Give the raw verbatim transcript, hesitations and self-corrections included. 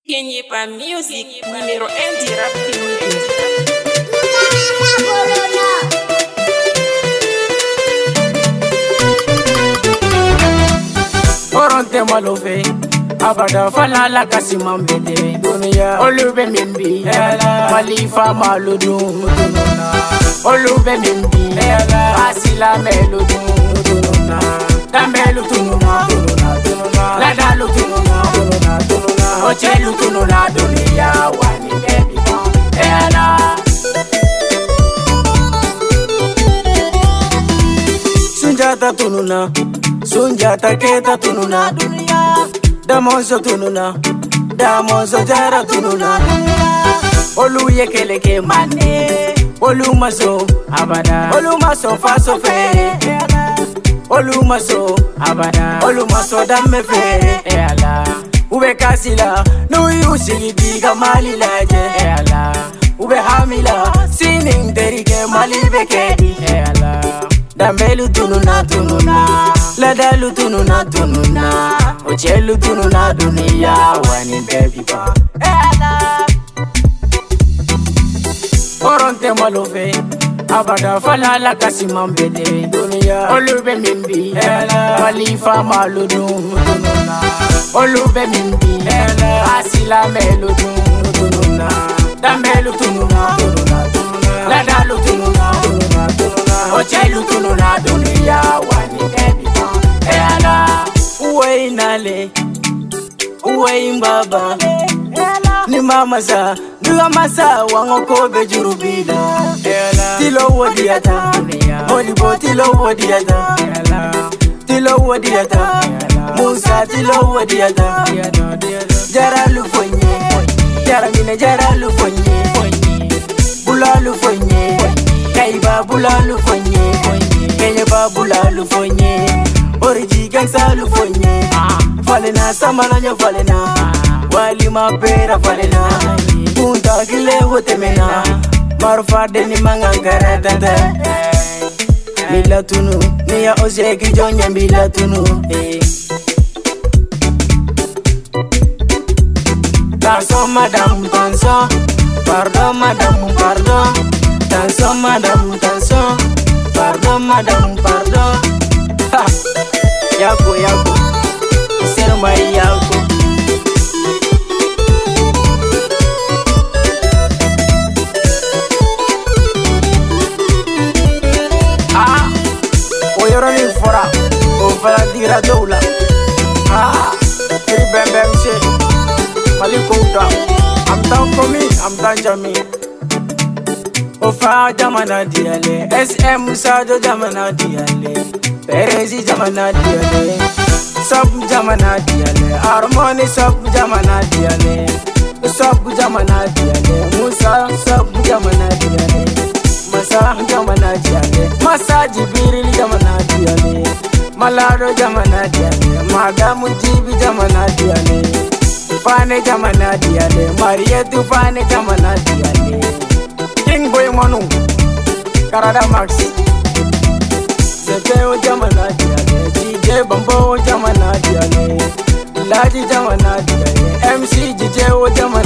Kenyepa Music, numéro un du rap Oronte malove, abada fala la kasimam bede. Dunia, olube mimbi, malifa maludu, olube mimbi, asila meludu, damelu tununa, la dalu tununa, ochelu tununa, dunia wani baby bon, ela. Sunjata tununa. Sunjata keta tununa dunia, damonso tununa, damonso jara tununa. Olu yekeleke mane, olu maso abada, olu maso faso fe, olu maso abada, olu maso damme fe. Eala, ube kasila, no yusi biga mali laje. Eala, ube hamila, sinin derike mali bekedi. Eala. Dambelu tununa tununa, ladalu tununa tununa, ochelu tununa dunia wani baby ba. Ela. Oronte malove, abada fala la kasimam bede. Dunia olube mimbi, malifa maludu tununa. Olube mimbi, asila meludu tununa. Dambelu tununa tununa tununa, ladalu tununa tununa tununa. Ochelu tununa dunia wani baby bon. Ela. Uwe nale, uwe mbaba, ni mama sa, nuga masa wango kobe jurubila. Tilo wadiata, molibo tilo wadiata, tilo wadiata, Musa tilo wadiata. Jara lufonye, jara mine jara lufonye, bula lufonye. Kaiba bula lufonye, Kenya ba bula lufonye, Origi gangsta lufonye. Falena samana nyo falena, wali mapera falena. Punta kile wote mena, marufa deni mangangara tata. Mila tunu, niya oseki jonye mila tunu. Danso madame danso, pardon madame pardon. Danso madame danso, pardon madame pardon. Ha, yako yako, sero mai yako. Ah, oyoro ni fora, o fala dira doula. Ah, kiri bem bem se, maliko uta. I'm down for me, I'm down for me. Ofa jamana diale, S M Musado jamana diale, Perezi jamana diale, Sub jamana diale, Harmony sub jamana diale, Sub jamana diale, Musa sub jamana diale, Masa jamana diale, Masa Jibiri jamana diale, Malado jamana diale, Magamu Jibi jamana diale, Fane jamana diale, Marietu Fane jamana diale. King Boy Manu, Karada Max, Zepeo Jamana Diale, D J Bambo Jamana Diale, Laji Jamana Diale, M C J Jamana